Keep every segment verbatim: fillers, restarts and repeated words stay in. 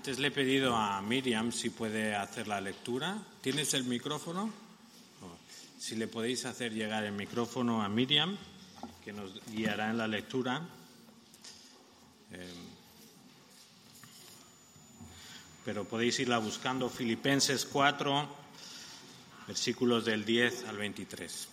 Antes le he pedido a Miriam si puede hacer la lectura. ¿Tienes el micrófono? Si le podéis hacer llegar el micrófono a Miriam, que nos guiará en la lectura. Eh, pero podéis irla buscando, Filipenses cuatro, versículos del diez al veintitrés.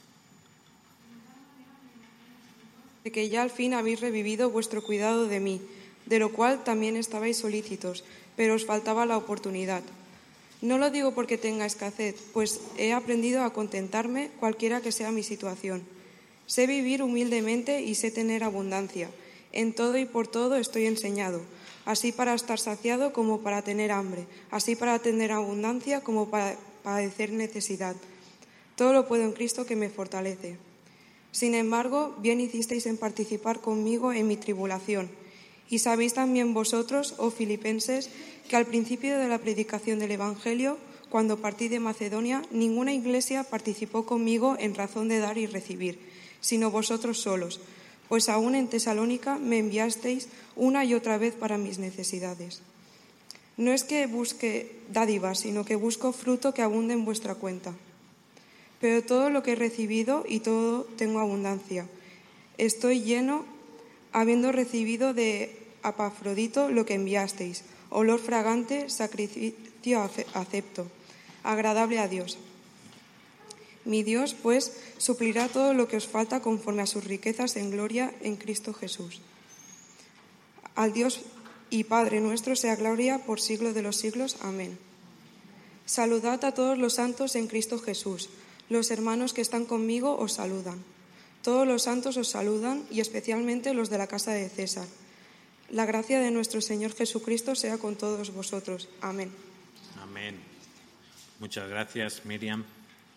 De que ya al fin habéis revivido vuestro cuidado de mí, de lo cual también estabais solícitos, pero os faltaba la oportunidad. No lo digo porque tenga escasez, pues he aprendido a contentarme cualquiera que sea mi situación. Sé vivir humildemente y sé tener abundancia. En todo y por todo estoy enseñado, así para estar saciado como para tener hambre, así para tener abundancia como para padecer necesidad. Todo lo puedo en Cristo que me fortalece. Sin embargo, bien hicisteis en participar conmigo en mi tribulación. Y sabéis también vosotros, oh filipenses, que al principio de la predicación del Evangelio, cuando partí de Macedonia, ninguna iglesia participó conmigo en razón de dar y recibir, sino vosotros solos, pues aún en Tesalónica me enviasteis una y otra vez para mis necesidades. No es que busque dádivas, sino que busco fruto que abunde en vuestra cuenta. Pero todo lo que he recibido y todo tengo abundancia. Estoy lleno, habiendo recibido de Epafrodito lo que enviasteis, olor fragante, sacrificio acepto, agradable a Dios. Mi Dios, pues, suplirá todo lo que os falta conforme a sus riquezas en gloria en Cristo Jesús. Al Dios y Padre nuestro sea gloria por siglos de los siglos. Amén. Saludad a todos los santos en Cristo Jesús. Los hermanos que están conmigo os saludan. Todos los santos os saludan y especialmente los de la casa de César. La gracia de nuestro Señor Jesucristo sea con todos vosotros. Amén. Amén. Muchas gracias, Miriam.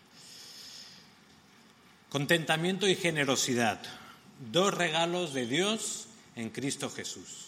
Contentamiento y generosidad. Dos regalos de Dios en Cristo Jesús.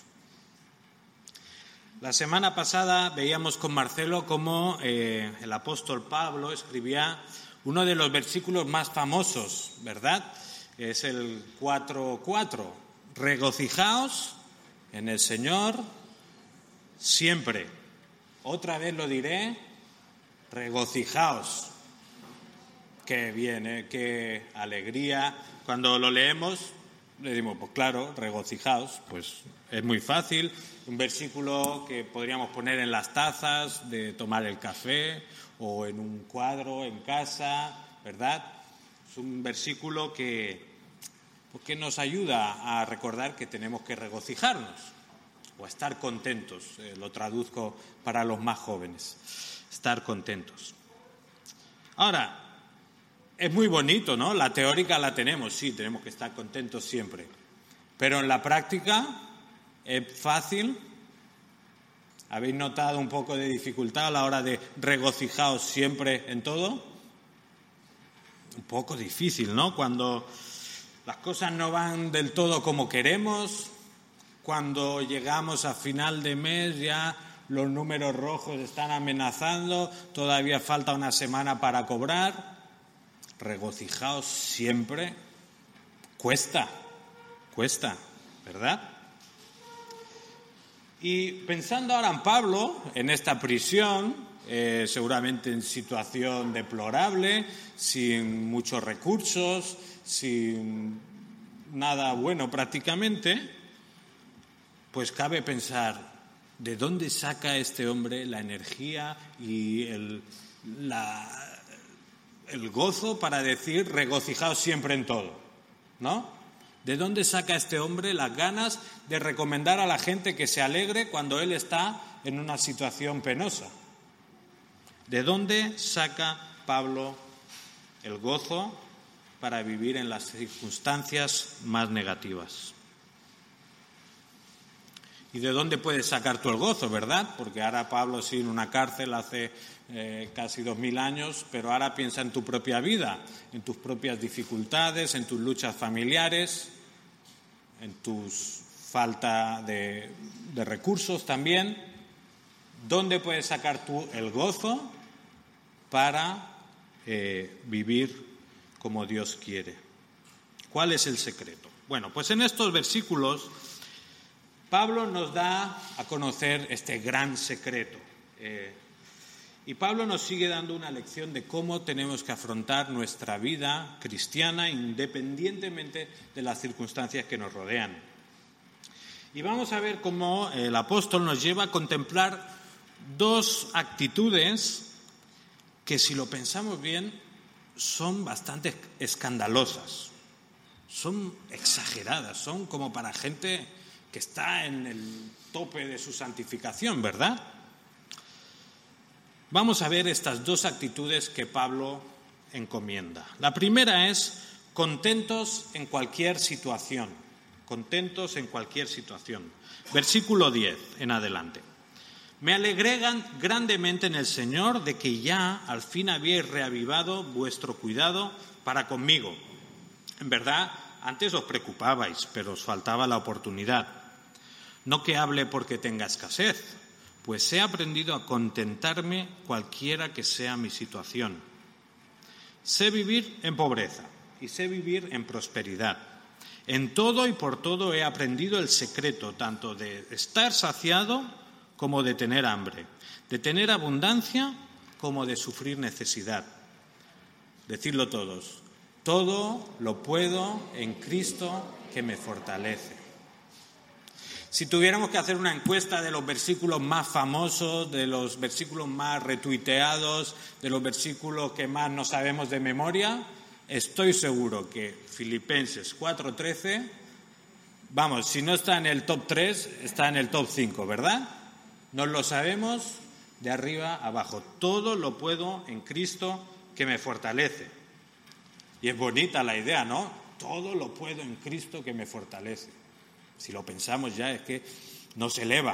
La semana pasada veíamos con Marcelo cómo eh, el apóstol Pablo escribía uno de los versículos más famosos, ¿verdad? Es el cuatro cuatro. Regocijaos en el Señor siempre. Otra vez lo diré, regocijaos. Qué bien, ¿eh? Qué alegría. Cuando lo leemos, le decimos, pues claro, regocijaos. Pues es muy fácil. Un versículo que podríamos poner en las tazas de tomar el café o en un cuadro en casa, ¿verdad? Es un versículo que, que nos ayuda a recordar que tenemos que regocijarnos o a estar contentos. Eh, lo traduzco para los más jóvenes. Estar contentos. Ahora, es muy bonito, ¿no? La teórica la tenemos, sí, tenemos que estar contentos siempre. Pero en la práctica, ¿es fácil? ¿Habéis notado un poco de dificultad a la hora de regocijaos siempre en todo? Un poco difícil, ¿no? Cuando las cosas no van del todo como queremos, cuando llegamos a final de mes ya los números rojos están amenazando, todavía falta una semana para cobrar. Regocijaos siempre. Cuesta, cuesta, ¿verdad? Y pensando ahora en Pablo, en esta prisión, eh, seguramente en situación deplorable, sin muchos recursos, sin nada bueno prácticamente, pues cabe pensar, ¿de dónde saca este hombre la energía y el, la, el gozo para decir regocijaos siempre en todo? ¿No? ¿De dónde saca este hombre las ganas de recomendar a la gente que se alegre cuando él está en una situación penosa? ¿De dónde saca Pablo el gozo para vivir en las circunstancias más negativas? ¿Y de dónde puedes sacar tú el gozo, verdad? Porque ahora Pablo sí en una cárcel hace eh, casi dos mil años, pero ahora piensa en tu propia vida, en tus propias dificultades, en tus luchas familiares, en tu falta de, de recursos también. ¿Dónde puedes sacar tú el gozo para eh, vivir como Dios quiere? ¿Cuál es el secreto? Bueno, pues en estos versículos Pablo nos da a conocer este gran secreto. Eh, y Pablo nos sigue dando una lección de cómo tenemos que afrontar nuestra vida cristiana independientemente de las circunstancias que nos rodean. Y vamos a ver cómo el apóstol nos lleva a contemplar dos actitudes que, si lo pensamos bien, son bastante escandalosas, son exageradas, son como para gente que está en el tope de su santificación, ¿verdad? Vamos a ver estas dos actitudes que Pablo encomienda. La primera es contentos en cualquier situación, contentos en cualquier situación. Versículo diez en adelante. Me alegré grandemente en el Señor de que ya al fin habíais reavivado vuestro cuidado para conmigo. En verdad, antes os preocupabais, pero os faltaba la oportunidad. No que hable porque tenga escasez, pues he aprendido a contentarme cualquiera que sea mi situación. Sé vivir en pobreza y sé vivir en prosperidad. En todo y por todo he aprendido el secreto tanto de estar saciado como de tener hambre, de tener abundancia como de sufrir necesidad. Decidlo todos, todo lo puedo en Cristo que me fortalece. Si tuviéramos que hacer una encuesta de los versículos más famosos, de los versículos más retuiteados, de los versículos que más no sabemos de memoria, estoy seguro que Filipenses cuatro trece, vamos, si no está en el top tres, está en el top cinco, ¿verdad? Nos lo sabemos de arriba a abajo. Todo lo puedo en Cristo que me fortalece. Y es bonita la idea, ¿no? Todo lo puedo en Cristo que me fortalece. Si lo pensamos ya es que nos eleva.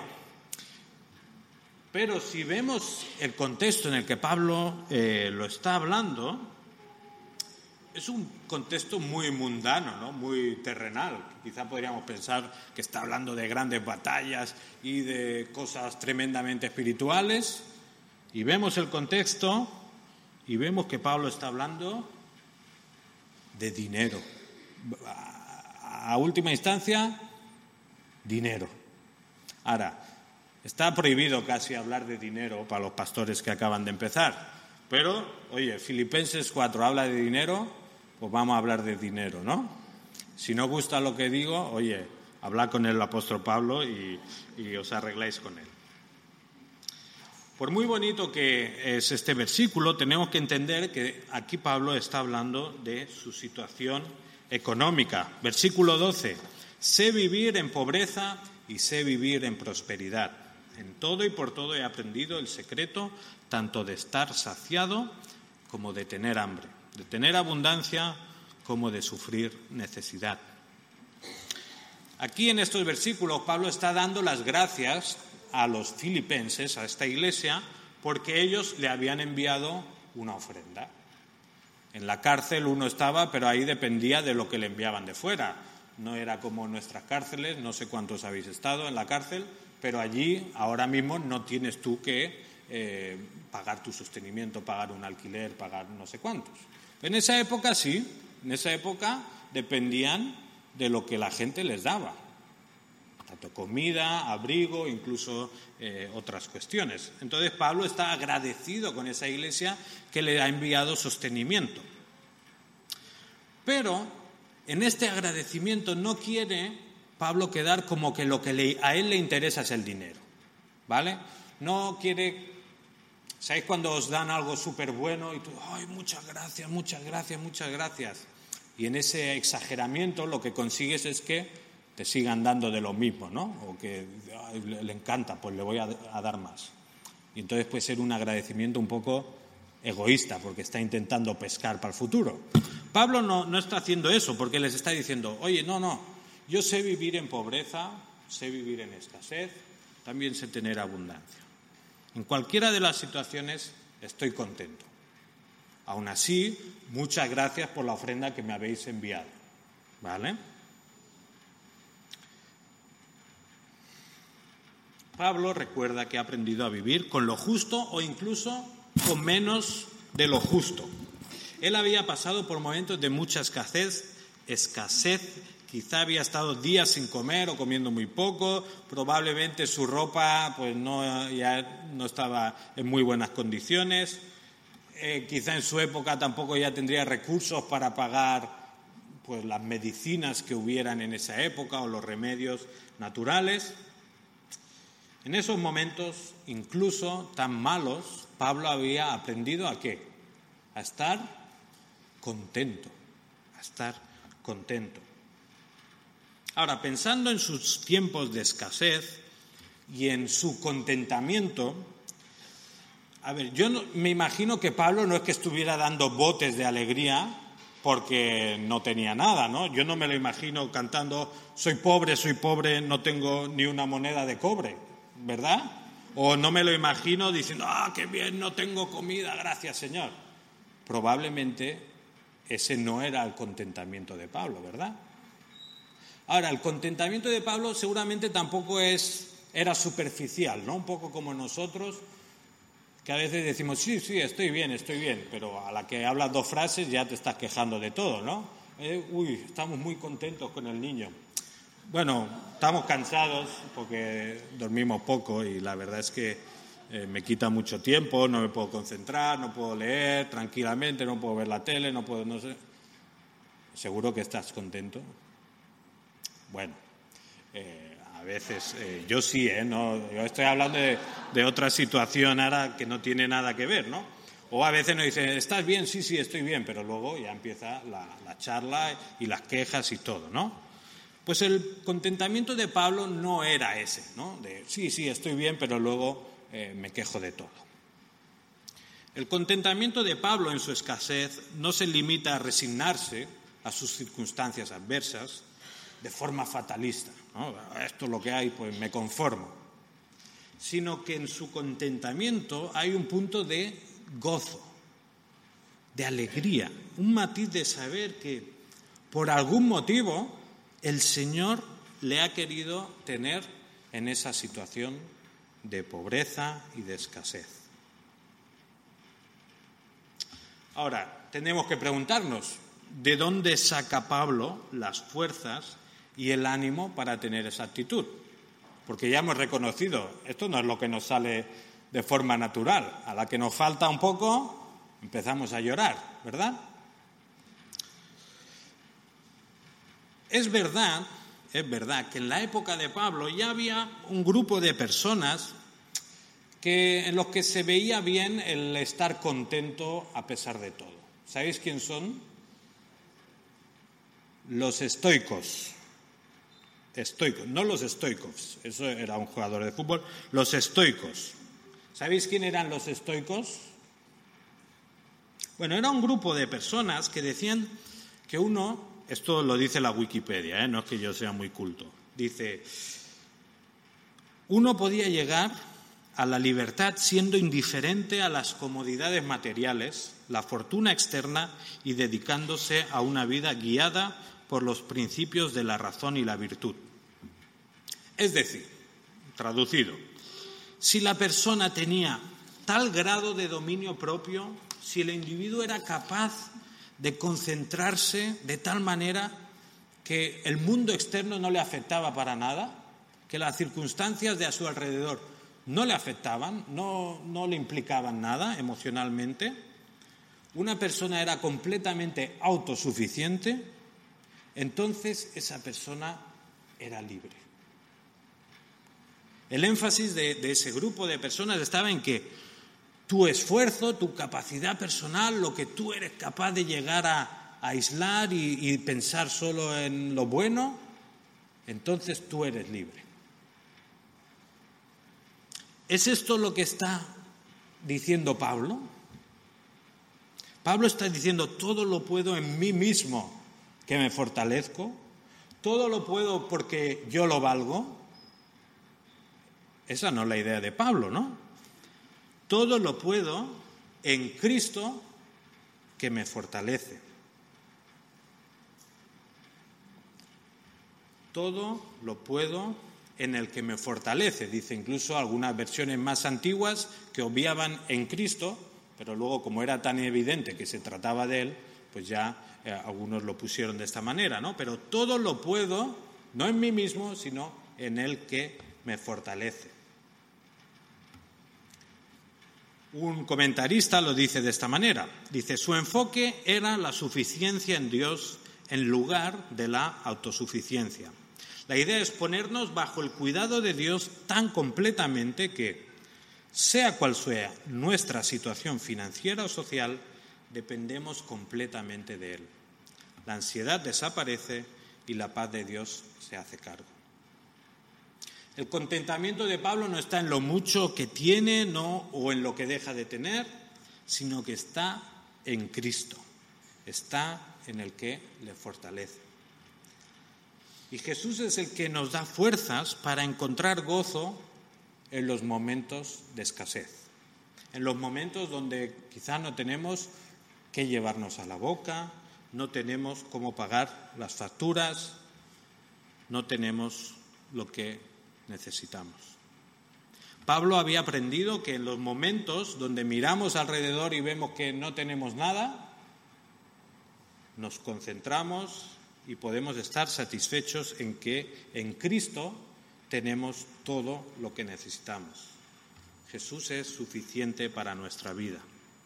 Pero si vemos el contexto en el que Pablo eh, lo está hablando, es un contexto muy mundano, ¿no? Muy terrenal. Quizá podríamos pensar que está hablando de grandes batallas y de cosas tremendamente espirituales. Y vemos el contexto y vemos que Pablo está hablando de dinero. A, a última instancia, dinero. Ahora, está prohibido casi hablar de dinero para los pastores que acaban de empezar. Pero, oye, Filipenses cuatro habla de dinero, pues vamos a hablar de dinero, ¿no? Si no gusta lo que digo, oye, hablad con el apóstol Pablo y, y os arregláis con él. Por muy bonito que es este versículo, tenemos que entender que aquí Pablo está hablando de su situación económica. Versículo doce. Sé vivir en pobreza y sé vivir en prosperidad. En todo y por todo he aprendido el secreto tanto de estar saciado como de tener hambre, de tener abundancia como de sufrir necesidad. Aquí en estos versículos Pablo está dando las gracias a los filipenses, a esta iglesia, porque ellos le habían enviado una ofrenda. En la cárcel uno estaba, pero ahí dependía de lo que le enviaban de fuera. No era como nuestras cárceles, no sé cuántos habéis estado en la cárcel, pero allí ahora mismo no tienes tú que eh, pagar tu sostenimiento, pagar un alquiler, pagar no sé cuántos. En esa época sí, en esa época dependían de lo que la gente les daba, tanto comida, abrigo, incluso eh, otras cuestiones. Entonces Pablo está agradecido con esa iglesia que le ha enviado sostenimiento. Pero en este agradecimiento no quiere Pablo quedar como que lo que le, a él le interesa es el dinero, ¿vale? No quiere, ¿sabéis cuando os dan algo súper bueno y tú, ay, muchas gracias, muchas gracias, muchas gracias? Y en ese exageramiento lo que consigues es que te sigan dando de lo mismo, ¿no? O que ay, le, le encanta, pues le voy a, a dar más. Y entonces puede ser un agradecimiento un poco egoísta, porque está intentando pescar para el futuro. Pablo no, no está haciendo eso, porque les está diciendo, oye, no, no, yo sé vivir en pobreza, sé vivir en escasez, también sé tener abundancia. En cualquiera de las situaciones estoy contento. Aún así, muchas gracias por la ofrenda que me habéis enviado, ¿vale? Pablo recuerda que ha aprendido a vivir con lo justo o incluso con menos de lo justo. Él había pasado por momentos de mucha escasez, escasez quizá había estado días sin comer o comiendo muy poco, probablemente su ropa pues no, ya no estaba en muy buenas condiciones, eh, quizá en su época tampoco ya tendría recursos para pagar pues las medicinas que hubieran en esa época o los remedios naturales. En esos momentos, incluso tan malos, Pablo había aprendido ¿a qué? A estar contento, a estar contento. Ahora, pensando en sus tiempos de escasez y en su contentamiento, a ver, yo no, me imagino que Pablo no es que estuviera dando botes de alegría porque no tenía nada, ¿no? Yo no me lo imagino cantando, soy pobre, soy pobre, no tengo ni una moneda de cobre, ¿verdad? O no me lo imagino diciendo, ah, qué bien, no tengo comida, gracias, Señor. Probablemente ese no era el contentamiento de Pablo, ¿verdad? Ahora, el contentamiento de Pablo seguramente tampoco es, era superficial, ¿no? Un poco como nosotros, que a veces decimos, sí, sí, estoy bien, estoy bien, pero a la que hablas dos frases ya te estás quejando de todo, ¿no? Eh, uy, estamos muy contentos con el niño. Bueno, estamos cansados porque dormimos poco y la verdad es que eh, me quita mucho tiempo, no me puedo concentrar, no puedo leer tranquilamente, no puedo ver la tele, no puedo, no sé. ¿Seguro que estás contento? Bueno, eh, a veces, eh, yo sí, ¿eh? No, yo estoy hablando de, de otra situación ahora que no tiene nada que ver, ¿no? O a veces nos dicen, ¿estás bien? Sí, sí, estoy bien, pero luego ya empieza la, la charla y las quejas y todo, ¿no? Pues el contentamiento de Pablo no era ese, ¿no? De, sí, sí, estoy bien, pero luego eh, me quejo de todo. El contentamiento de Pablo en su escasez no se limita a resignarse a sus circunstancias adversas, de forma fatalista, ¿no? Esto es lo que hay, pues me conformo. Sino que en su contentamiento hay un punto de gozo, de alegría, un matiz de saber que por algún motivo el Señor le ha querido tener en esa situación de pobreza y de escasez. Ahora, tenemos que preguntarnos, ¿de dónde saca Pablo las fuerzas y el ánimo para tener esa actitud? Porque ya hemos reconocido, esto no es lo que nos sale de forma natural. A la que nos falta un poco, empezamos a llorar, ¿verdad? Es verdad, es verdad que en la época de Pablo ya había un grupo de personas que, en los que se veía bien el estar contento a pesar de todo. ¿Sabéis quién son? Los estoicos. Estoicos, no los estoicos, eso era un jugador de fútbol, los estoicos. ¿Sabéis quién eran los estoicos? Bueno, era un grupo de personas que decían que uno, esto lo dice la Wikipedia, ¿eh? No es que yo sea muy culto, dice, uno podía llegar a la libertad siendo indiferente a las comodidades materiales, la fortuna externa y dedicándose a una vida guiada por los principios de la razón y la virtud. Es decir, traducido, si la persona tenía tal grado de dominio propio, si el individuo era capaz de concentrarse de tal manera que el mundo externo no le afectaba para nada, que las circunstancias de a su alrededor no le afectaban, no, no le implicaban nada emocionalmente, una persona era completamente autosuficiente, entonces esa persona era libre. El énfasis de, de ese grupo de personas estaba en que tu esfuerzo, tu capacidad personal, lo que tú eres capaz de llegar a, a aislar y, y pensar solo en lo bueno, entonces tú eres libre. ¿Es esto lo que está diciendo Pablo? Pablo está diciendo, todo lo puedo en mí mismo, que me fortalezco, todo lo puedo porque yo lo valgo. Esa no es la idea de Pablo, ¿no? Todo lo puedo en Cristo que me fortalece. Todo lo puedo en el que me fortalece, dice incluso algunas versiones más antiguas que obviaban en Cristo, pero luego como era tan evidente que se trataba de él, pues ya eh, algunos lo pusieron de esta manera, ¿no? Pero todo lo puedo, no en mí mismo, sino en el que me fortalece. Un comentarista lo dice de esta manera. Dice, su enfoque era la suficiencia en Dios en lugar de la autosuficiencia. La idea es ponernos bajo el cuidado de Dios tan completamente que, sea cual sea nuestra situación financiera o social, dependemos completamente de Él. La ansiedad desaparece y la paz de Dios se hace cargo. El contentamiento de Pablo no está en lo mucho que tiene, no, o en lo que deja de tener, sino que está en Cristo, está en el que le fortalece. Y Jesús es el que nos da fuerzas para encontrar gozo en los momentos de escasez, en los momentos donde quizá no tenemos qué llevarnos a la boca, no tenemos cómo pagar las facturas, no tenemos lo que necesitamos. Pablo había aprendido que en los momentos donde miramos alrededor y vemos que no tenemos nada, nos concentramos y podemos estar satisfechos en que en Cristo tenemos todo lo que necesitamos. Jesús es suficiente para nuestra vida.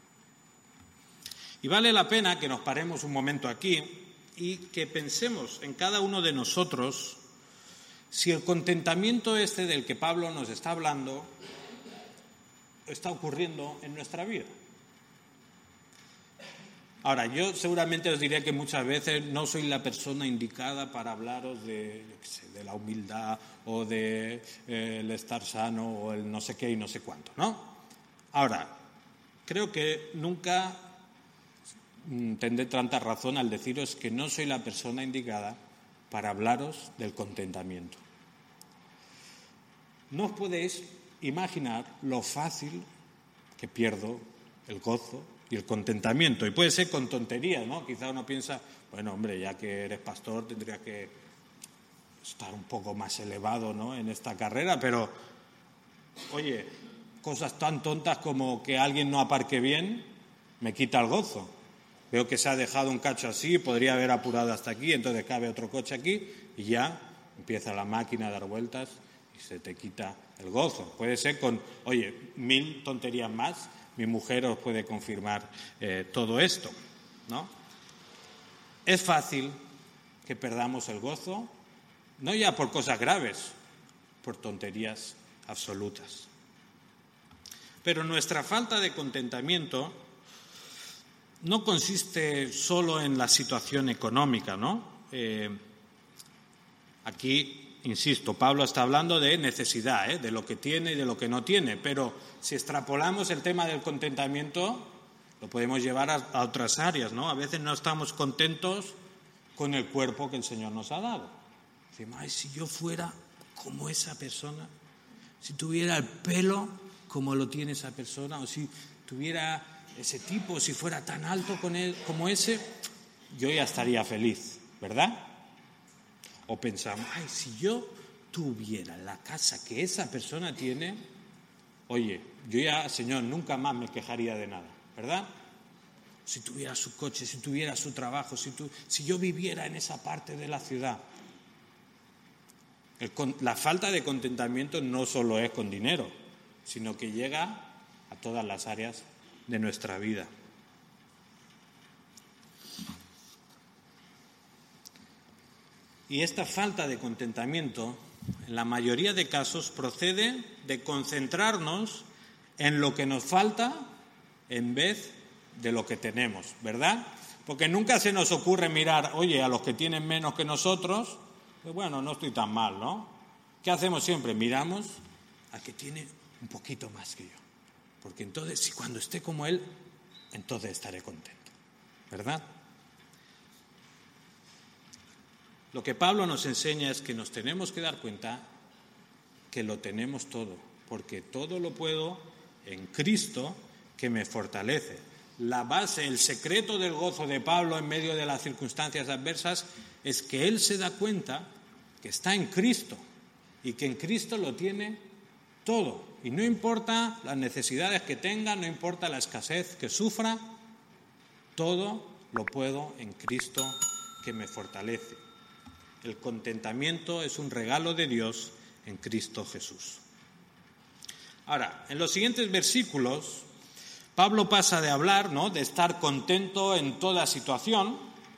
Y vale la pena que nos paremos un momento aquí y que pensemos en cada uno de nosotros si el contentamiento este del que Pablo nos está hablando está ocurriendo en nuestra vida. Ahora, yo seguramente os diré que muchas veces no soy la persona indicada para hablaros de, yo qué sé, de la humildad o de eh, el estar sano o el no sé qué y no sé cuánto, ¿no? Ahora, creo que nunca mm, tendré tanta razón al deciros que no soy la persona indicada para hablaros del contentamiento. No os podéis imaginar lo fácil que pierdo el gozo y el contentamiento. Y puede ser con tonterías, ¿no? Quizá uno piensa, bueno, hombre, ya que eres pastor tendría que estar un poco más elevado, ¿no?, en esta carrera, pero, oye, cosas tan tontas como que alguien no aparque bien me quita el gozo. Veo que se ha dejado un cacho así, podría haber apurado hasta aquí, entonces cabe otro coche aquí y ya empieza la máquina a dar vueltas y se te quita el gozo. Puede ser con, oye, mil tonterías más. Mi mujer os puede confirmar eh, todo esto, ¿no? Es fácil que perdamos el gozo, no ya por cosas graves, por tonterías absolutas. Pero nuestra falta de contentamiento no consiste solo en la situación económica, ¿no? Eh, aquí, insisto, Pablo está hablando de necesidad, ¿eh? De lo que tiene y de lo que no tiene, pero si extrapolamos el tema del contentamiento, lo podemos llevar a, a otras áreas, ¿no? A veces no estamos contentos con el cuerpo que el Señor nos ha dado. Decimos, ay, si yo fuera como esa persona, si tuviera el pelo como lo tiene esa persona, o si tuviera ese tipo, si fuera tan alto con él, como ese, yo ya estaría feliz, ¿verdad? O pensamos, ay, si yo tuviera la casa que esa persona tiene, oye, yo ya, Señor, nunca más me quejaría de nada, ¿verdad? Si tuviera su coche, si tuviera su trabajo, si, tu, si yo viviera en esa parte de la ciudad. El, la falta de contentamiento no solo es con dinero, sino que llega a todas las áreas de nuestra vida. Y esta falta de contentamiento, en la mayoría de casos, procede de concentrarnos en lo que nos falta en vez de lo que tenemos, ¿verdad? Porque nunca se nos ocurre mirar, oye, a los que tienen menos que nosotros, pues bueno, no estoy tan mal, ¿no? ¿Qué hacemos siempre? Miramos al que tiene un poquito más que yo. Porque entonces, si cuando esté como él, entonces estaré contento, ¿verdad? Lo que Pablo nos enseña es que nos tenemos que dar cuenta que lo tenemos todo, porque todo lo puedo en Cristo que me fortalece. La base, el secreto del gozo de Pablo en medio de las circunstancias adversas es que él se da cuenta que está en Cristo y que en Cristo lo tiene todo. Y no importa las necesidades que tenga, no importa la escasez que sufra, todo lo puedo en Cristo que me fortalece. El contentamiento es un regalo de Dios en Cristo Jesús. Ahora, en los siguientes versículos, Pablo pasa de hablar, ¿no?, de estar contento en toda situación,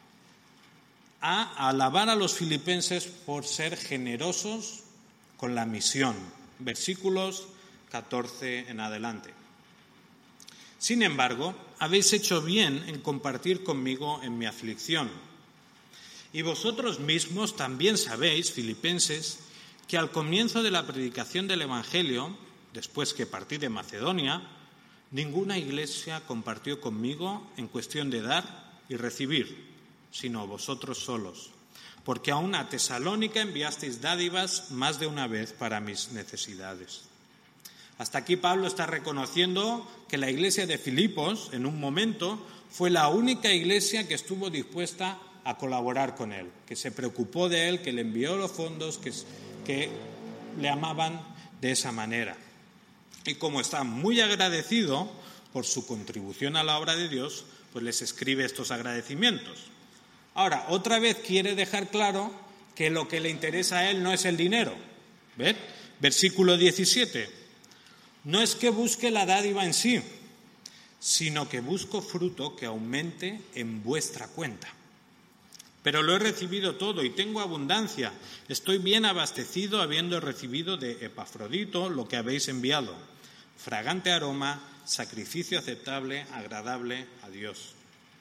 a alabar a los filipenses por ser generosos con la misión. Versículos catorce en adelante. Sin embargo, habéis hecho bien en compartir conmigo en mi aflicción. Y vosotros mismos también sabéis, filipenses, que al comienzo de la predicación del Evangelio, después que partí de Macedonia, ninguna iglesia compartió conmigo en cuestión de dar y recibir, sino vosotros solos, porque aún a Tesalónica enviasteis dádivas más de una vez para mis necesidades. Hasta aquí Pablo está reconociendo que la iglesia de Filipos, en un momento, fue la única iglesia que estuvo dispuesta a colaborar con él, que se preocupó de él, que le envió los fondos, que, que le amaban de esa manera. Y como está muy agradecido por su contribución a la obra de Dios, pues les escribe estos agradecimientos. Ahora, otra vez quiere dejar claro que lo que le interesa a él no es el dinero. ¿Ves? Versículo diecisiete. No es que busque la dádiva en sí, sino que busco fruto que aumente en vuestra cuenta. Pero lo he recibido todo y tengo abundancia. Estoy bien abastecido habiendo recibido de Epafrodito lo que habéis enviado. Fragante aroma, sacrificio aceptable, agradable a Dios.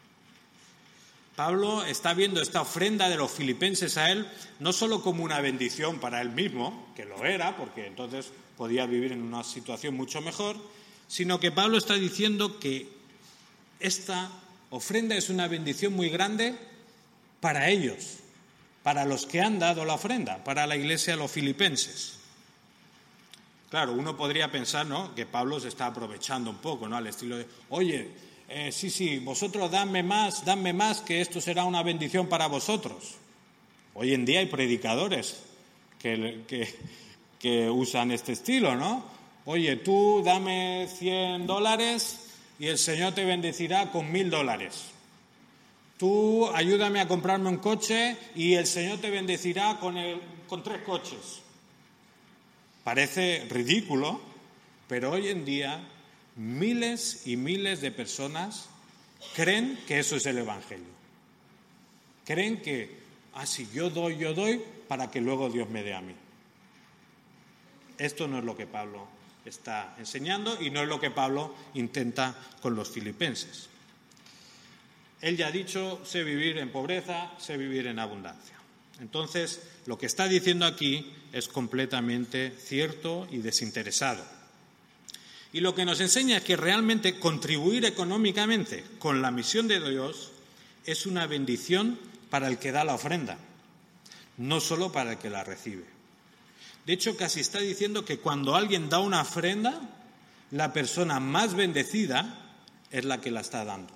Pablo está viendo esta ofrenda de los filipenses a él no solo como una bendición para él mismo, que lo era, porque entonces podía vivir en una situación mucho mejor, sino que Pablo está diciendo que esta ofrenda es una bendición muy grande para ellos, para los que han dado la ofrenda, para la iglesia de los filipenses. Claro, uno podría pensar, ¿no?, que Pablo se está aprovechando un poco, ¿no?, al estilo de, oye, eh, sí, sí, vosotros dadme más, dadme más, que esto será una bendición para vosotros. Hoy en día hay predicadores que, que, que usan este estilo, ¿no? Oye, tú dame cien dólares y el Señor te bendecirá con mil dólares. Tú ayúdame a comprarme un coche y el Señor te bendecirá con, el, con tres coches. Parece ridículo, pero hoy en día miles y miles de personas creen que eso es el Evangelio. Creen que, ah, sí, yo doy, yo doy, para que luego Dios me dé a mí. Esto no es lo que Pablo está enseñando y no es lo que Pablo intenta con los filipenses. Él ya ha dicho, sé vivir en pobreza, sé vivir en abundancia. Entonces, lo que está diciendo aquí es completamente cierto y desinteresado. Y lo que nos enseña es que realmente contribuir económicamente con la misión de Dios es una bendición para el que da la ofrenda, no solo para el que la recibe. De hecho, casi está diciendo que cuando alguien da una ofrenda, la persona más bendecida es la que la está dando.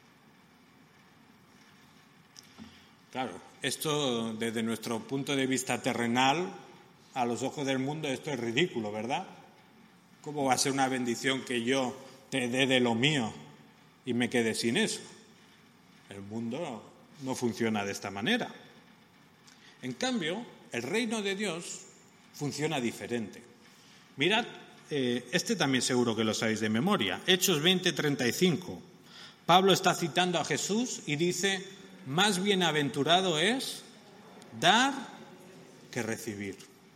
Claro, esto desde nuestro punto de vista terrenal, a los ojos del mundo, esto es ridículo, ¿verdad? ¿Cómo va a ser una bendición que yo te dé de lo mío y me quede sin eso? El mundo no funciona de esta manera. En cambio, el reino de Dios funciona diferente. Mirad, eh, este también seguro que lo sabéis de memoria. Hechos veinte, treinta y cinco. Pablo está citando a Jesús y dice, más bienaventurado es dar que recibir.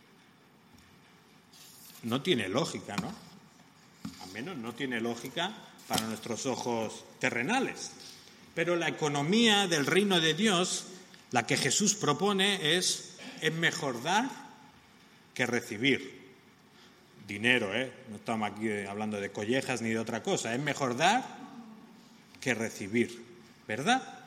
No tiene lógica, ¿no? Al menos no tiene lógica para nuestros ojos terrenales. Pero la economía del reino de Dios, la que Jesús propone, es, es mejor dar que recibir. Dinero, ¿eh? No estamos aquí hablando de collejas ni de otra cosa. Es mejor dar que recibir, ¿verdad?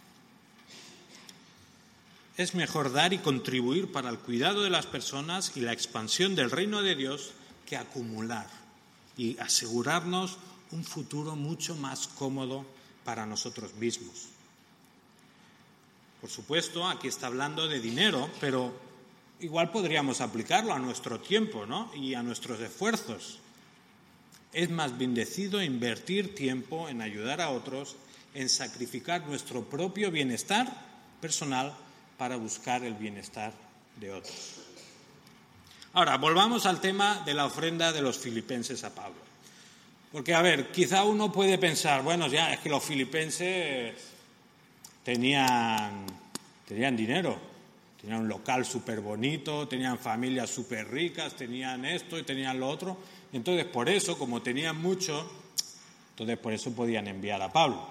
Es mejor dar y contribuir para el cuidado de las personas y la expansión del reino de Dios que acumular y asegurarnos un futuro mucho más cómodo para nosotros mismos. Por supuesto, aquí está hablando de dinero, pero igual podríamos aplicarlo a nuestro tiempo, ¿no?, y a nuestros esfuerzos. Es más bendecido invertir tiempo en ayudar a otros en sacrificar nuestro propio bienestar personal para buscar el bienestar de otros. Ahora, volvamos al tema de la ofrenda de los filipenses a Pablo. Porque, a ver, quizá uno puede pensar, bueno, ya es que los filipenses tenían, tenían dinero, tenían un local súper bonito, tenían familias súper ricas, tenían esto y tenían lo otro. Y entonces, por eso, como tenían mucho, entonces por eso podían enviar a Pablo.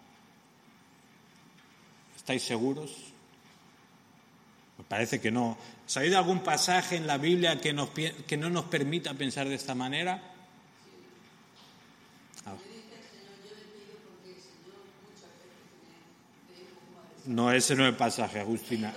¿Estáis seguros? Me parece que no. ¿Sabéis de algún pasaje en la Biblia que, nos, que no nos permita pensar de esta manera? Ah. No, ese no es el pasaje, Agustina.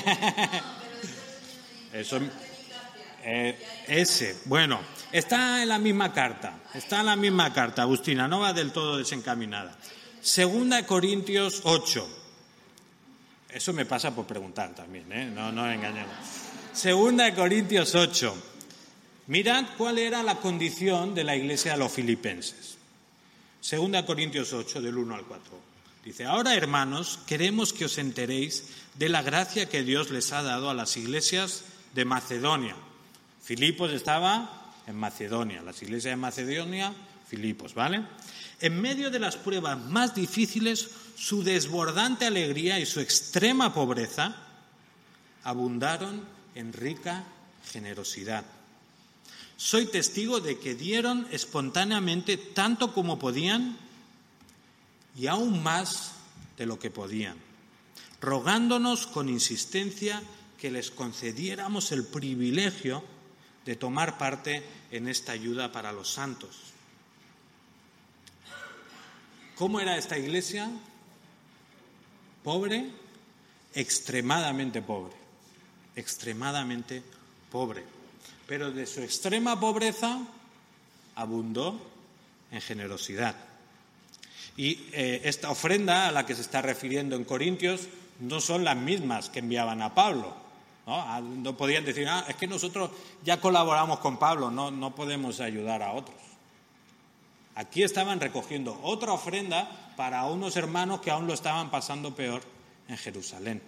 Eso, eh, ese, bueno, está en la misma carta, está en la misma carta, Agustina, no va del todo desencaminada. Segunda de Corintios ocho. Eso me pasa por preguntar también, ¿eh? No, no engañemos. Segunda de Corintios ocho. Mirad cuál era la condición de la iglesia de los filipenses. Segunda de Corintios ocho, del uno al cuatro. Dice, ahora, hermanos, queremos que os enteréis de la gracia que Dios les ha dado a las iglesias de Macedonia. Filipos estaba en Macedonia, las iglesias de Macedonia, Filipos, ¿vale? En medio de las pruebas más difíciles, su desbordante alegría y su extrema pobreza abundaron en rica generosidad. Soy testigo de que dieron espontáneamente tanto como podían y aún más de lo que podían, rogándonos con insistencia que les concediéramos el privilegio de tomar parte en esta ayuda para los santos. ¿Cómo era esta iglesia? Pobre, extremadamente pobre, extremadamente pobre. Pero de su extrema pobreza abundó en generosidad. Y eh, esta ofrenda a la que se está refiriendo en Corintios no son las mismas que enviaban a Pablo, ¿no? No podían decir, ah, es que nosotros ya colaboramos con Pablo, no, no podemos ayudar a otros. Aquí estaban recogiendo otra ofrenda para unos hermanos que aún lo estaban pasando peor en Jerusalén.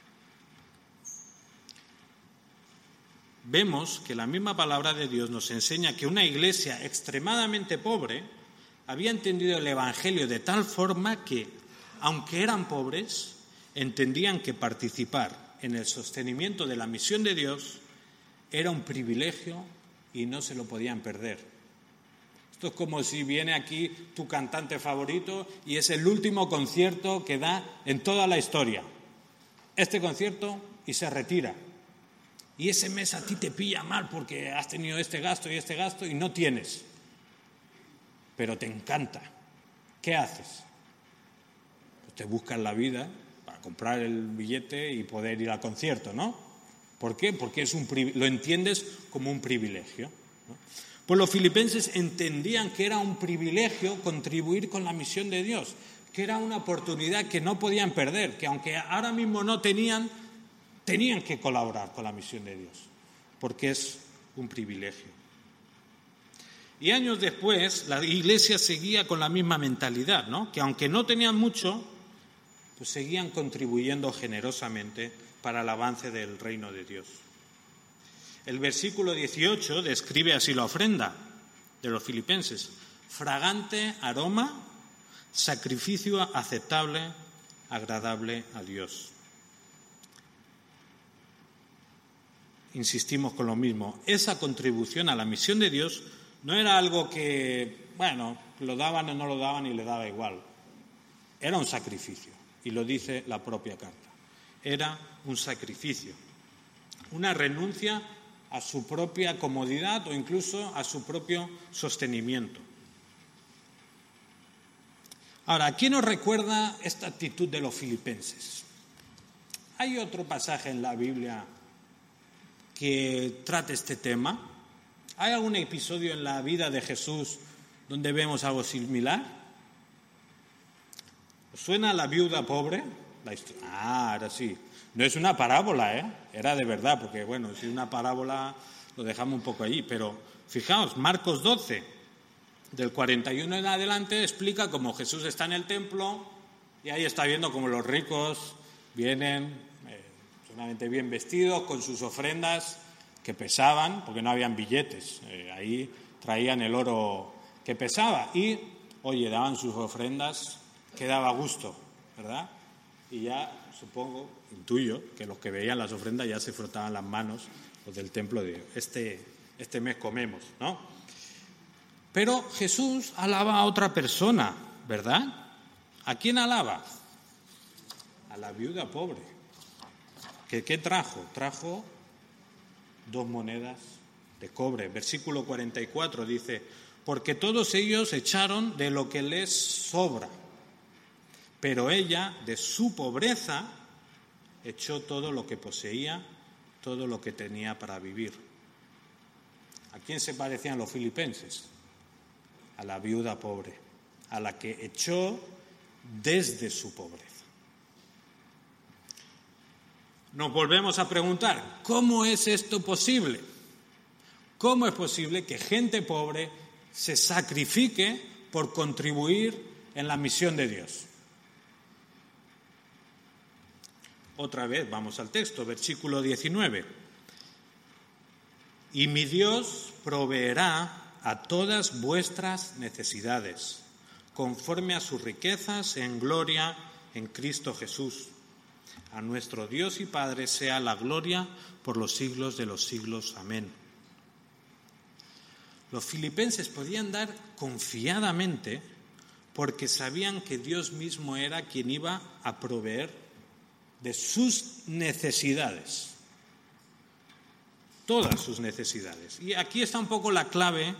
Vemos que la misma palabra de Dios nos enseña que una iglesia extremadamente pobre había entendido el Evangelio de tal forma que, aunque eran pobres, entendían que participar en el sostenimiento de la misión de Dios era un privilegio y no se lo podían perder. Esto es como si viene aquí tu cantante favorito y es el último concierto que da en toda la historia. Este concierto y se retira. Y ese mes a ti te pilla mal porque has tenido este gasto y este gasto y no tienes. Pero te encanta. ¿Qué haces? Pues te buscas la vida para comprar el billete y poder ir al concierto, ¿no? ¿Por qué? Porque es un, lo entiendes como un privilegio, ¿no? Pues los filipenses entendían que era un privilegio contribuir con la misión de Dios, que era una oportunidad que no podían perder, que aunque ahora mismo no tenían, tenían que colaborar con la misión de Dios, porque es un privilegio. Y años después, la iglesia seguía con la misma mentalidad, ¿no? Que aunque no tenían mucho, pues seguían contribuyendo generosamente para el avance del reino de Dios. El versículo dieciocho describe así la ofrenda de los filipenses: fragante aroma, sacrificio aceptable, agradable a Dios. Insistimos con lo mismo, esa contribución a la misión de Dios no era algo que, bueno, lo daban o no lo daban y le daba igual. Era un sacrificio, y lo dice la propia carta. Era un sacrificio, una renuncia a su propia comodidad o incluso a su propio sostenimiento. Ahora, ¿a quién nos recuerda esta actitud de los filipenses? ¿Hay otro pasaje en la Biblia que trate este tema? ¿Hay algún episodio en la vida de Jesús donde vemos algo similar? ¿Os suena la viuda pobre? La historia. Ah, ahora sí. No es una parábola, ¿eh? Era de verdad, porque bueno, si una parábola lo dejamos un poco allí. Pero fijaos, Marcos doce, del cuarenta y uno en adelante, explica cómo Jesús está en el templo Y ahí está viendo como los ricos vienen eh, solamente bien vestidos, con sus ofrendas que pesaban, porque no habían billetes. Eh, ahí traían el oro que pesaba y, oye, daban sus ofrendas que daba gusto, ¿verdad? Y ya, supongo, intuyo, que los que veían las ofrendas ya se frotaban las manos los del templo de este, este mes comemos, ¿no? Pero Jesús alaba a otra persona, ¿verdad? ¿A quién alaba? A la viuda pobre. ¿Qué, qué trajo? Trajo dos monedas de cobre. Versículo cuarenta y cuatro dice, porque todos ellos echaron de lo que les sobra, pero ella, de su pobreza, echó todo lo que poseía, todo lo que tenía para vivir. ¿A quién se parecían los filipenses? A la viuda pobre, a la que echó desde su pobreza. Nos volvemos a preguntar, ¿cómo es esto posible? ¿Cómo es posible que gente pobre se sacrifique por contribuir en la misión de Dios? Otra vez, vamos al texto, versículo diecinueve. Y mi Dios proveerá a todas vuestras necesidades, conforme a sus riquezas en gloria en Cristo Jesús. A nuestro Dios y Padre sea la gloria por los siglos de los siglos. Amén. Los filipenses podían dar confiadamente porque sabían que Dios mismo era quien iba a proveer de sus necesidades, todas sus necesidades. Y aquí está un poco la clave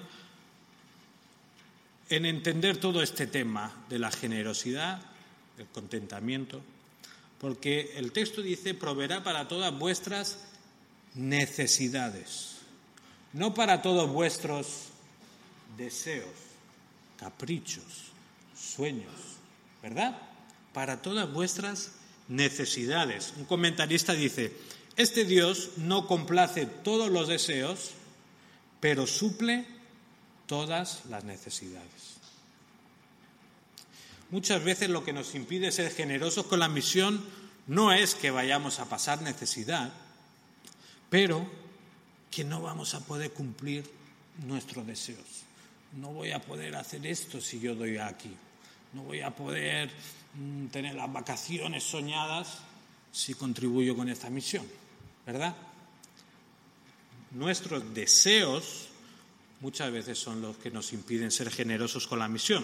en entender todo este tema de la generosidad, el contentamiento, porque el texto dice, proveerá para todas vuestras necesidades, no para todos vuestros deseos, caprichos, sueños, ¿verdad? Para todas vuestras necesidades. Un comentarista dice, este Dios no complace todos los deseos, pero suple todas las necesidades. Muchas veces lo que nos impide ser generosos con la misión no es que vayamos a pasar necesidad, pero que no vamos a poder cumplir nuestros deseos. No voy a poder hacer esto si yo doy aquí. No voy a poder mm, tener las vacaciones soñadas si contribuyo con esta misión, ¿verdad? Nuestros deseos muchas veces son los que nos impiden ser generosos con la misión.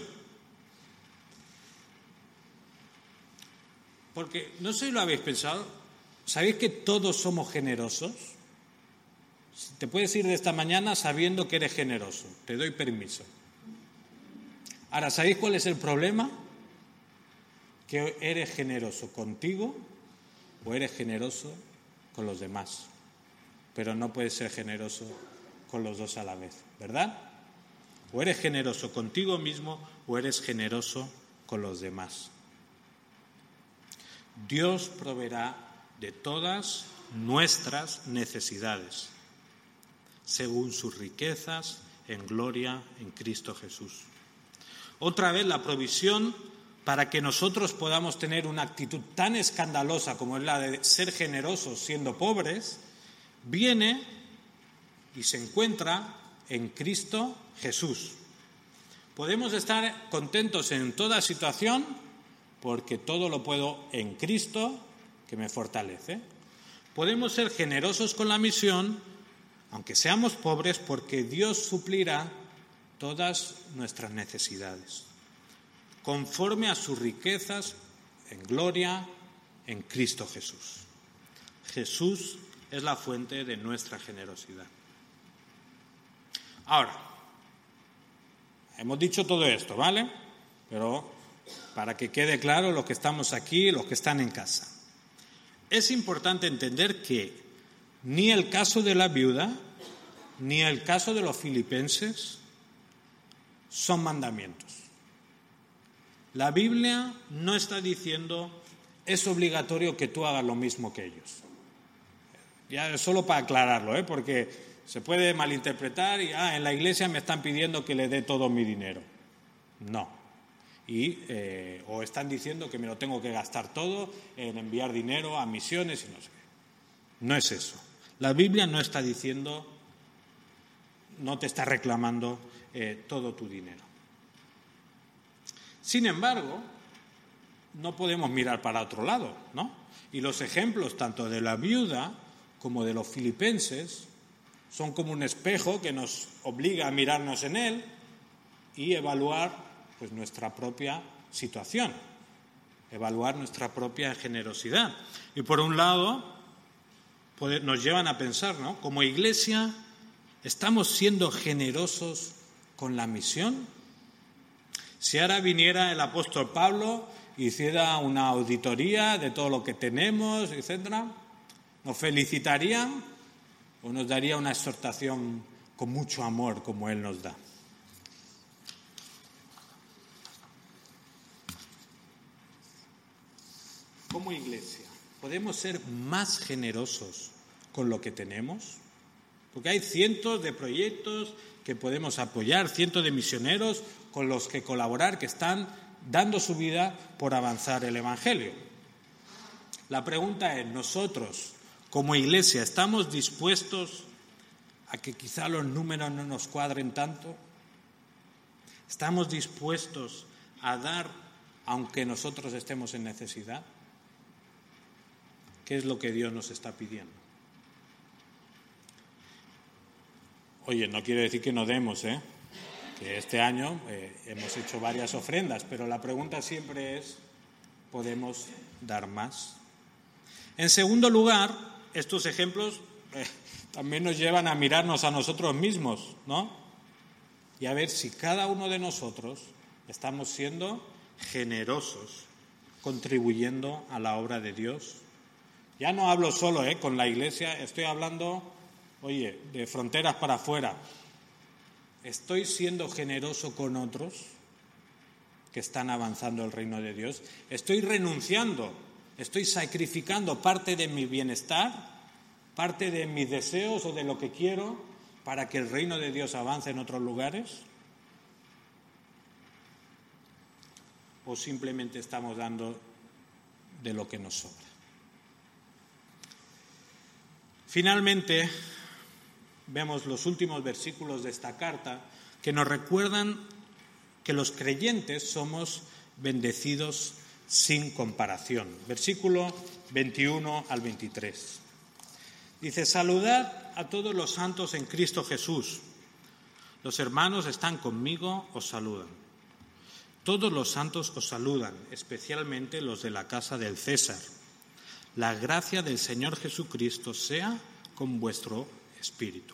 Porque, no sé si lo habéis pensado, ¿sabéis que todos somos generosos? Te puedes ir de esta mañana sabiendo que eres generoso, te doy permiso. Ahora, ¿sabéis cuál es el problema? Que eres generoso contigo o eres generoso con los demás, pero no puedes ser generoso con los dos a la vez, ¿verdad? O eres generoso contigo mismo o eres generoso con los demás. Dios proveerá de todas nuestras necesidades, según sus riquezas en gloria en Cristo Jesús. Otra vez la provisión para que nosotros podamos tener una actitud tan escandalosa como es la de ser generosos siendo pobres, viene y se encuentra en Cristo Jesús. Podemos estar contentos en toda situación porque todo lo puedo en Cristo que me fortalece. Podemos ser generosos con la misión, aunque seamos pobres, porque Dios suplirá todas nuestras necesidades, conforme a sus riquezas en gloria en Cristo Jesús. Jesús es la fuente de nuestra generosidad. Ahora, hemos dicho todo esto, ¿vale? Pero para que quede claro los que estamos aquí, los que están en casa. Es importante entender que ni el caso de la viuda, ni el caso de los filipenses son mandamientos. La Biblia no está diciendo es obligatorio que tú hagas lo mismo que ellos. Ya solo para aclararlo, ¿eh? Porque se puede malinterpretar y ah, en la iglesia me están pidiendo que le dé todo mi dinero. No. y eh, o están diciendo que me lo tengo que gastar todo en enviar dinero a misiones y no sé qué. No es eso. La Biblia no está diciendo, no te está reclamando eh, todo tu dinero. Sin embargo, no podemos mirar para otro lado, ¿no? Y los ejemplos tanto de la viuda como de los filipenses son como un espejo que nos obliga a mirarnos en él y evaluar pues nuestra propia situación, evaluar nuestra propia generosidad. Y por un lado, poder, nos llevan a pensar, ¿no? Como iglesia, ¿estamos siendo generosos con la misión? Si ahora viniera el apóstol Pablo, hiciera una auditoría de todo lo que tenemos, etcétera, ¿nos felicitarían o nos daría una exhortación con mucho amor como él nos da? Como iglesia, ¿podemos ser más generosos con lo que tenemos? Porque hay cientos de proyectos que podemos apoyar, cientos de misioneros con los que colaborar, que están dando su vida por avanzar el Evangelio. La pregunta es, ¿nosotros como iglesia estamos dispuestos a que quizá los números no nos cuadren tanto? ¿Estamos dispuestos a dar aunque nosotros estemos en necesidad? ¿Qué es lo que Dios nos está pidiendo? Oye, no quiere decir que no demos, ¿eh? Que este año eh, hemos hecho varias ofrendas, pero la pregunta siempre es, ¿podemos dar más? En segundo lugar, estos ejemplos eh, también nos llevan a mirarnos a nosotros mismos, ¿no? Y a ver si cada uno de nosotros estamos siendo generosos, contribuyendo a la obra de Dios. Ya no hablo solo eh, con la iglesia, estoy hablando, oye, de fronteras para afuera. ¿Estoy siendo generoso con otros que están avanzando el reino de Dios? ¿Estoy renunciando? ¿Estoy sacrificando parte de mi bienestar, parte de mis deseos o de lo que quiero para que el reino de Dios avance en otros lugares? ¿O simplemente estamos dando de lo que nos sobra? Finalmente, vemos los últimos versículos de esta carta que nos recuerdan que los creyentes somos bendecidos sin comparación. Versículo veintiuno al veintitrés. Dice, saludad a todos los santos en Cristo Jesús. Los hermanos están conmigo, os saludan. Todos los santos os saludan, especialmente los de la casa del César. La gracia del Señor Jesucristo sea con vuestro espíritu.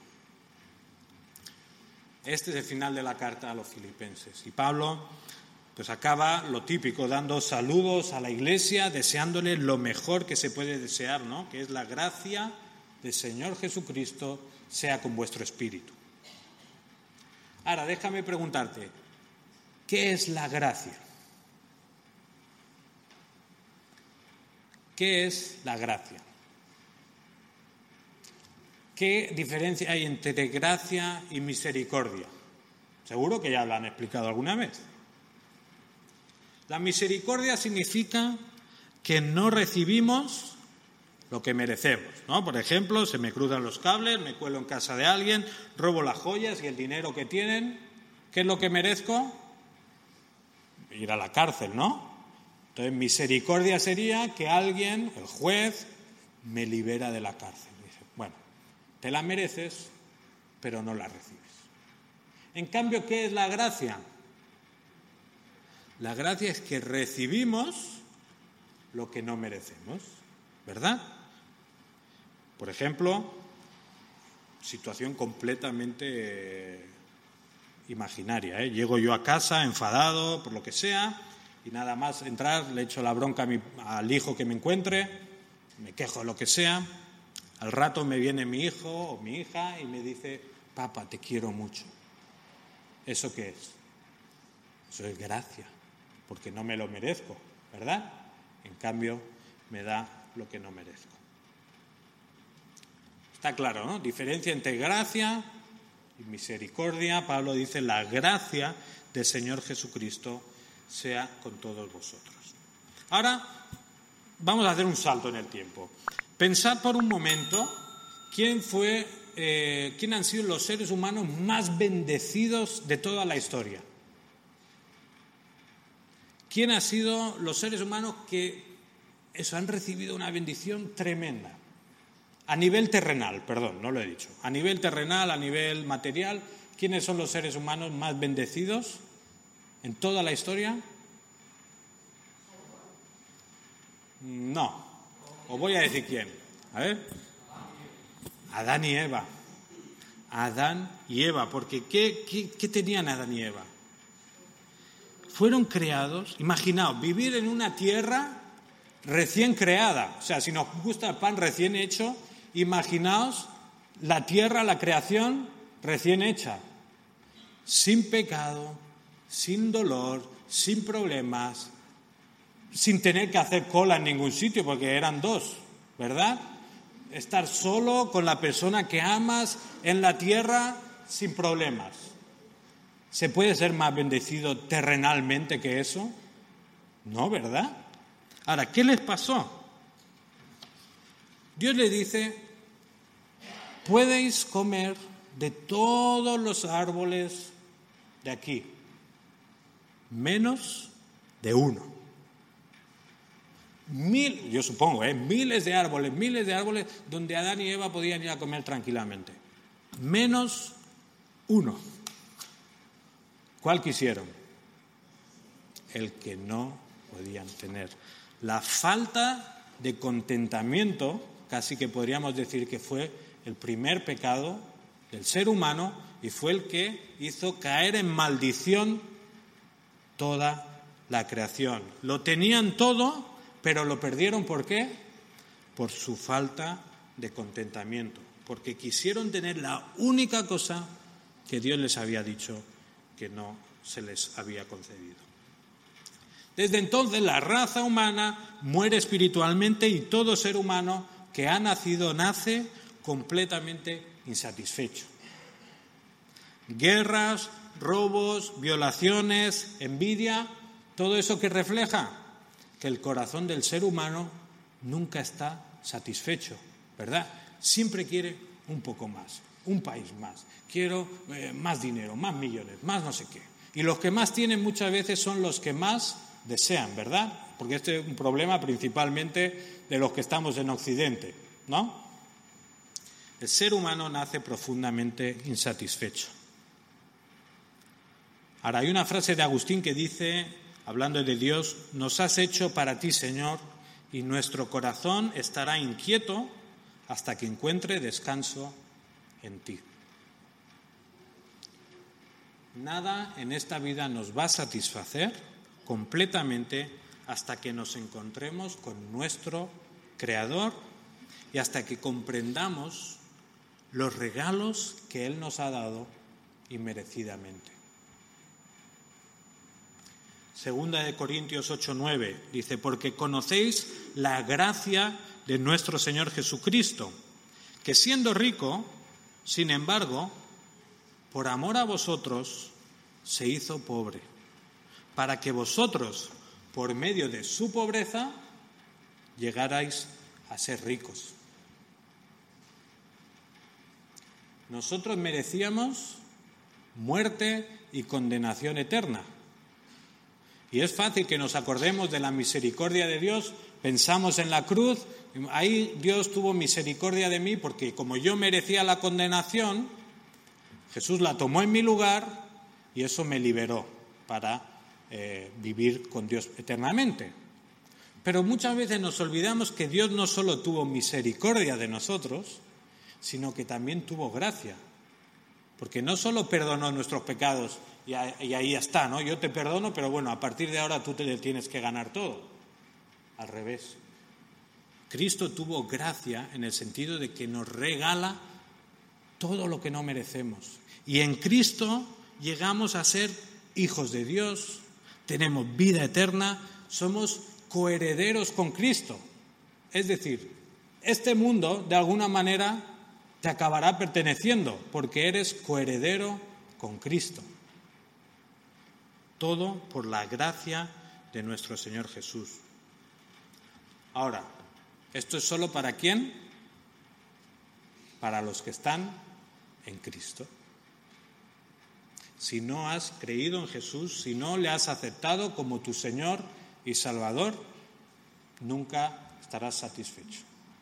Este es el final de la carta a los filipenses. Y Pablo pues acaba lo típico, dando saludos a la iglesia, deseándole lo mejor que se puede desear, ¿no? Que es la gracia del Señor Jesucristo sea con vuestro espíritu. Ahora, déjame preguntarte, ¿qué es la gracia? ¿Qué es la gracia? ¿Qué diferencia hay entre gracia y misericordia? Seguro que ya lo han explicado alguna vez. La misericordia significa que no recibimos lo que merecemos, ¿no? Por ejemplo, se me cruzan los cables, me cuelo en casa de alguien, robo las joyas y el dinero que tienen. ¿Qué es lo que merezco? Ir a la cárcel, ¿no? Entonces, misericordia sería que alguien, el juez, me libera de la cárcel. Dice, bueno, te la mereces, pero no la recibes. En cambio, ¿qué es la gracia? La gracia es que recibimos lo que no merecemos, ¿verdad? Por ejemplo, situación completamente eh, imaginaria, ¿eh? Llego yo a casa enfadado por lo que sea y nada más entrar le echo la bronca a mi, al hijo que me encuentre, me quejo de lo que sea. Al rato me viene mi hijo o mi hija y me dice, papá, te quiero mucho. ¿Eso qué es? Eso es gracia, porque no me lo merezco, ¿verdad? En cambio, me da lo que no merezco. Está claro, ¿no? Diferencia entre gracia y misericordia. Pablo dice, la gracia del Señor Jesucristo sea con todos vosotros. Ahora vamos a hacer un salto en el tiempo. Pensad por un momento quién fue, eh, quién han sido los seres humanos más bendecidos de toda la historia. ¿Quién han sido los seres humanos que eso, han recibido una bendición tremenda? A nivel terrenal, perdón, no lo he dicho. A nivel terrenal, a nivel material, ¿quiénes son los seres humanos más bendecidos en toda la historia? No. Os voy a decir quién. A ver. Adán y Eva. Adán y Eva. Porque ¿qué, qué, qué tenían Adán y Eva? Fueron creados, imaginaos, vivir en una tierra recién creada. O sea, si nos gusta el pan recién hecho, imaginaos la tierra, la creación recién hecha. Sin pecado, sin dolor, sin problemas, sin tener que hacer cola en ningún sitio, porque eran dos, ¿verdad? Estar solo con la persona que amas en la tierra sin problemas. ¿Se puede ser más bendecido terrenalmente que eso? No, ¿verdad? Ahora, ¿qué les pasó? Dios le dice, podéis comer de todos los árboles de aquí, menos de uno. Mil, yo supongo, ¿eh? miles de árboles, miles de árboles donde Adán y Eva podían ir a comer tranquilamente. Menos uno. ¿Cuál quisieron? El que no podían tener. La falta de contentamiento, casi que podríamos decir que fue el primer pecado del ser humano y fue el que hizo caer en maldición toda la creación. Lo tenían todo, pero lo perdieron. ¿Por qué? Por su falta de contentamiento, porque quisieron tener la única cosa que Dios les había dicho que no se les había concedido. Desde entonces la raza humana muere espiritualmente y todo ser humano que ha nacido nace completamente insatisfecho. Guerras, robos, violaciones, envidia, todo eso que refleja que el corazón del ser humano nunca está satisfecho, ¿verdad? Siempre quiere un poco más, un país más. Quiero eh, más dinero, más millones, más no sé qué. Y los que más tienen muchas veces son los que más desean, ¿verdad? Porque este es un problema principalmente de los que estamos en Occidente, ¿no? El ser humano nace profundamente insatisfecho. Ahora, hay una frase de Agustín que dice, hablando de Dios, nos has hecho para ti, Señor, y nuestro corazón estará inquieto hasta que encuentre descanso en ti. Nada en esta vida nos va a satisfacer completamente hasta que nos encontremos con nuestro Creador y hasta que comprendamos los regalos que Él nos ha dado inmerecidamente. Segunda de Corintios ocho nueve dice, porque conocéis la gracia de nuestro Señor Jesucristo, que siendo rico, sin embargo, por amor a vosotros, se hizo pobre, para que vosotros, por medio de su pobreza, llegarais a ser ricos. Nosotros merecíamos muerte y condenación eterna. Y es fácil que nos acordemos de la misericordia de Dios, pensamos en la cruz, ahí Dios tuvo misericordia de mí porque como yo merecía la condenación, Jesús la tomó en mi lugar y eso me liberó para eh, vivir con Dios eternamente. Pero muchas veces nos olvidamos que Dios no solo tuvo misericordia de nosotros, sino que también tuvo gracia. Porque no solo perdonó nuestros pecados y, a, y ahí está, ¿no? Yo te perdono, pero bueno, a partir de ahora tú te tienes que ganar todo. Al revés. Cristo tuvo gracia en el sentido de que nos regala todo lo que no merecemos. Y en Cristo llegamos a ser hijos de Dios, tenemos vida eterna, somos coherederos con Cristo. Es decir, este mundo de alguna manera te acabará perteneciendo porque eres coheredero con Cristo. todo por la gracia de nuestro Señor Jesús. Ahora, ¿esto es solo para quién? Para los que están en Cristo. Si no has creído en Jesús, si no le has aceptado como tu Señor y Salvador, nunca estarás satisfecho.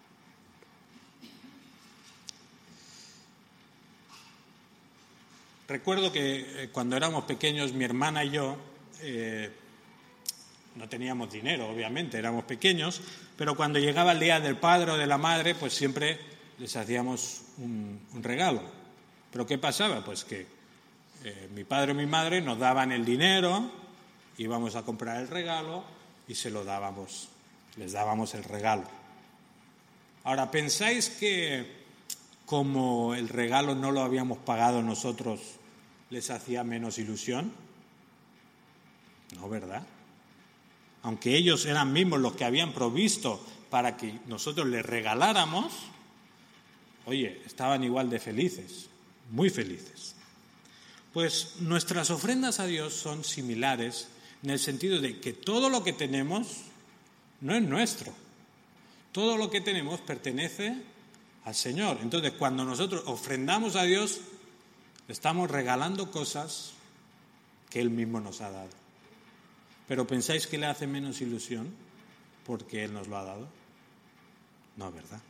Recuerdo que eh, cuando éramos pequeños, mi hermana y yo, eh, no teníamos dinero, obviamente, éramos pequeños, pero cuando llegaba el día del padre o de la madre, pues siempre les hacíamos un, un regalo. ¿Pero qué pasaba? Pues que eh, mi padre o mi madre nos daban el dinero, íbamos a comprar el regalo y se lo dábamos, les dábamos el regalo. Ahora, ¿pensáis que como el regalo no lo habíamos pagado nosotros, les hacía menos ilusión? No, ¿verdad? Aunque ellos eran mismos los que habían provisto para que nosotros les regaláramos, oye, estaban igual de felices, muy felices. Pues nuestras ofrendas a Dios son similares en el sentido de que todo lo que tenemos no es nuestro. Todo lo que tenemos pertenece al Señor. Entonces, cuando nosotros ofrendamos a Dios, le estamos regalando cosas que Él mismo nos ha dado. ¿Pero pensáis que le hace menos ilusión porque Él nos lo ha dado? No, ¿verdad?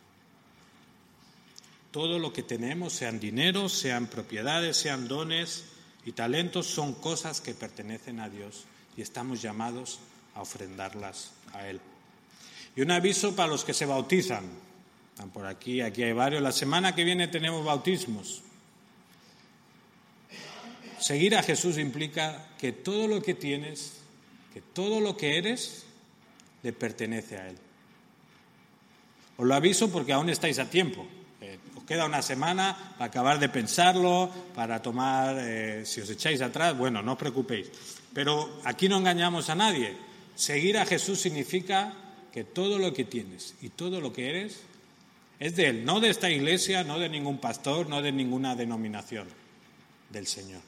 Todo lo que tenemos, sean dinero, sean propiedades, sean dones y talentos, son cosas que pertenecen a Dios y estamos llamados a ofrendarlas a Él. Y un aviso para los que se bautizan. Están por aquí, aquí hay varios. La semana que viene tenemos bautismos. Seguir a Jesús implica que todo lo que tienes, que todo lo que eres, le pertenece a Él. Os lo aviso porque aún estáis a tiempo. Eh, os queda una semana para acabar de pensarlo, para tomar, eh, si os echáis atrás, bueno, no os preocupéis. Pero aquí no engañamos a nadie. Seguir a Jesús significa que todo lo que tienes y todo lo que eres es de Él, no de esta iglesia, no de ningún pastor, no de ninguna denominación, del Señor.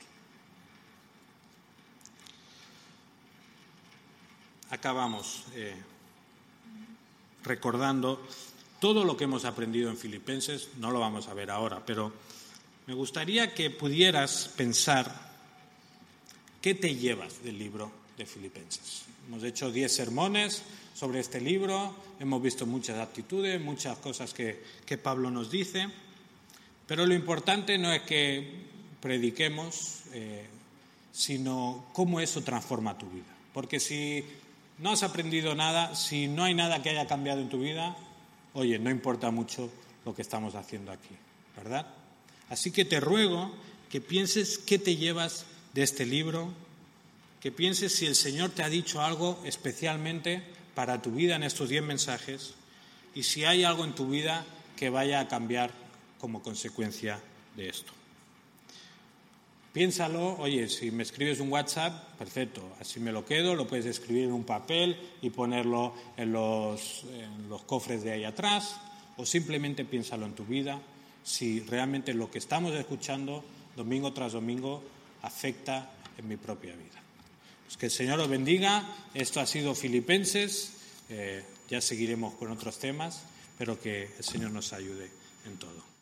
Acabamos eh, recordando todo lo que hemos aprendido en Filipenses, no lo vamos a ver ahora, pero me gustaría que pudieras pensar qué te llevas del libro de Filipenses. Hemos hecho diez sermones sobre este libro, hemos visto muchas actitudes, muchas cosas que, que Pablo nos dice, pero lo importante no es que prediquemos, eh, sino cómo eso transforma tu vida. Porque si no has aprendido nada, si no hay nada que haya cambiado en tu vida, oye, no importa mucho lo que estamos haciendo aquí, ¿verdad? Así que te ruego que pienses qué te llevas de este libro, que pienses si el Señor te ha dicho algo especialmente para tu vida en estos diez mensajes y si hay algo en tu vida que vaya a cambiar como consecuencia de esto. Piénsalo, oye, si me escribes un WhatsApp, perfecto, así me lo quedo, lo puedes escribir en un papel y ponerlo en los, en los cofres de ahí atrás, o simplemente piénsalo en tu vida, si realmente lo que estamos escuchando domingo tras domingo afecta en mi propia vida. Pues que el Señor os bendiga, esto ha sido Filipenses, eh, ya seguiremos con otros temas, pero que el Señor nos ayude en todo.